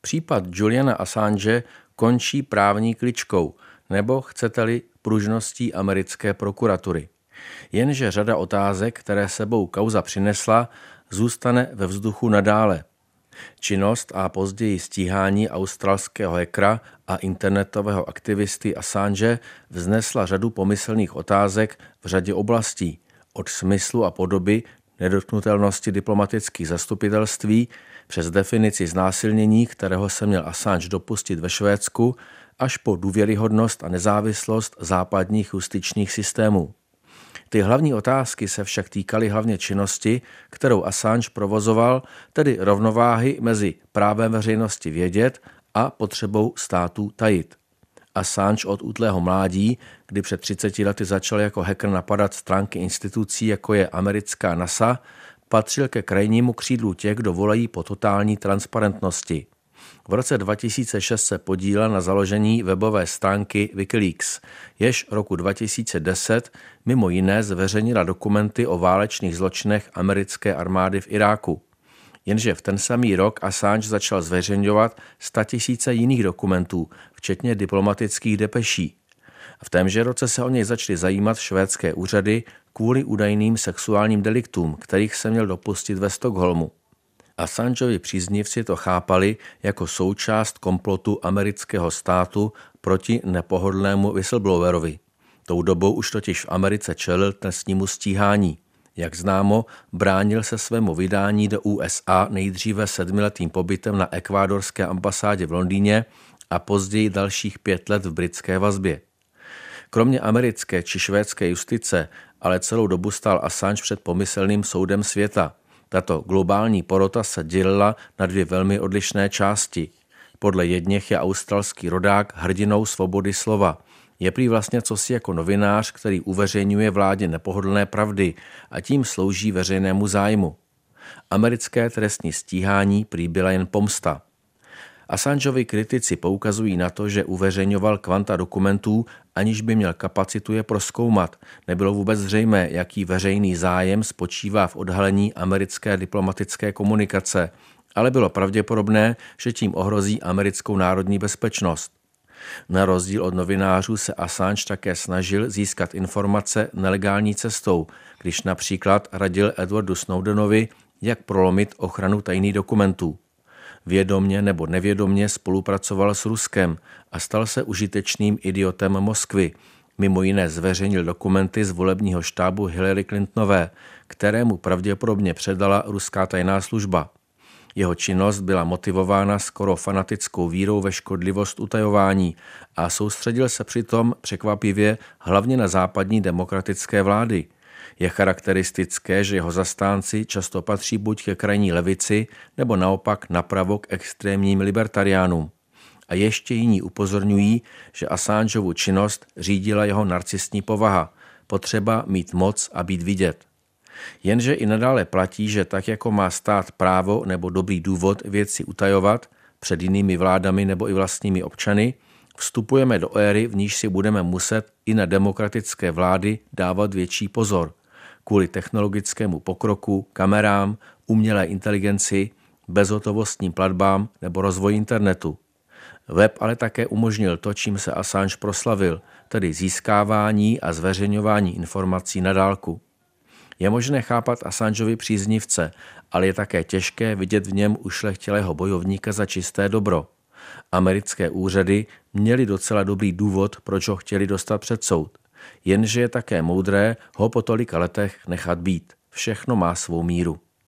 Případ Juliana Assange končí právní kličkou, nebo chcete-li pružností americké prokuratury. Jenže řada otázek, které sebou kauza přinesla, zůstane ve vzduchu nadále. Činnost a později stíhání australského hackera a internetového aktivisty Assange vznesla řadu pomyslných otázek v řadě oblastí, od smyslu a podoby nedotknutelnosti diplomatických zastupitelství přes definici znásilnění, kterého se měl Assange dopustit ve Švédsku, až po důvěryhodnost a nezávislost západních justičních systémů. Ty hlavní otázky se však týkaly hlavně činnosti, kterou Assange provozoval, tedy rovnováhy mezi právem veřejnosti vědět a potřebou států tajit. Assange od útlého mládí, kdy před 30 lety začal jako hacker napadat stránky institucí, jako je americká NASA, patřil ke krajnímu křídlu těch, kdo volají po totální transparentnosti. V roce 2006 se podílel na založení webové stránky Wikileaks, jež roku 2010 mimo jiné zveřejnila dokumenty o válečných zločinech americké armády v Iráku. Jenže v ten samý rok Assange začal zveřejňovat 100 000 jiných dokumentů, včetně diplomatických depeší. V témže roce se o něj začaly zajímat švédské úřady kvůli údajným sexuálním deliktům, kterých se měl dopustit ve Stockholmu. Assangeovi příznivci to chápali jako součást komplotu amerického státu proti nepohodlnému whistleblowerovi. Tou dobou už totiž v Americe čelil trestnímu stíhání. Jak známo, bránil se svému vydání do USA nejdříve 7letým pobytem na ekvádorské ambasádě v Londýně a později dalších 5 let v britské vazbě. Kromě americké či švédské justice ale celou dobu stál Assange před pomyslným soudem světa. Tato globální porota se dělila na 2 velmi odlišné části. Podle jedněch je australský rodák hrdinou svobody slova. Je prý vlastně cosi jako novinář, který uveřejňuje vládě nepohodlné pravdy a tím slouží veřejnému zájmu. Americké trestní stíhání prý byla jen pomsta. Assangeovi kritici poukazují na to, že uveřejňoval kvanta dokumentů, aniž by měl kapacitu je prozkoumat. Nebylo vůbec zřejmé, jaký veřejný zájem spočívá v odhalení americké diplomatické komunikace, ale bylo pravděpodobné, že tím ohrozí americkou národní bezpečnost. Na rozdíl od novinářů se Assange také snažil získat informace nelegální cestou, když například radil Edwardu Snowdenovi, jak prolomit ochranu tajných dokumentů. Vědomně nebo nevědomně spolupracoval s Ruskem a stal se užitečným idiotem Moskvy. Mimo jiné zveřejnil dokumenty z volebního štábu Hillary Clintonové, kterému pravděpodobně předala ruská tajná služba. Jeho činnost byla motivována skoro fanatickou vírou ve škodlivost utajování a soustředil se přitom překvapivě hlavně na západní demokratické vlády. Je charakteristické, že jeho zastánci často patří buď ke krajní levici, nebo naopak napravo k extrémním libertariánům. A ještě jiní upozorňují, že Assangeovu činnost řídila jeho narcistní povaha, potřeba mít moc a být vidět. Jenže i nadále platí, že tak jako má stát právo nebo dobrý důvod věci utajovat před jinými vládami nebo i vlastními občany, vstupujeme do éry, v níž si budeme muset i na demokratické vlády dávat větší pozor. Kvůli technologickému pokroku, kamerám, umělé inteligenci, bezhotovostním platbám nebo rozvoji internetu. Web ale také umožnil to, čím se Assange proslavil, tedy získávání a zveřejňování informací na dálku. Je možné chápat Assangeovi příznivce, ale je také těžké vidět v něm ušlechtilého bojovníka za čisté dobro. Americké úřady měly docela dobrý důvod, proč ho chtěli dostat před soud. Jenže je také moudré ho po tolika letech nechat být. Všechno má svou míru.